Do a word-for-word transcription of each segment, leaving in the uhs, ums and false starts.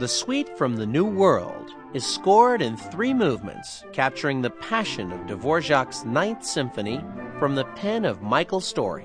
The Suite from the New World is scored in three movements, capturing the passion of Dvorak's Ninth Symphony from the pen of Michael Story.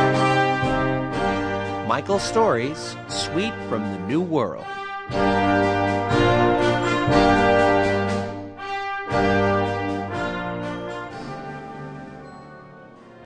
Michael Story's Suite from the New World.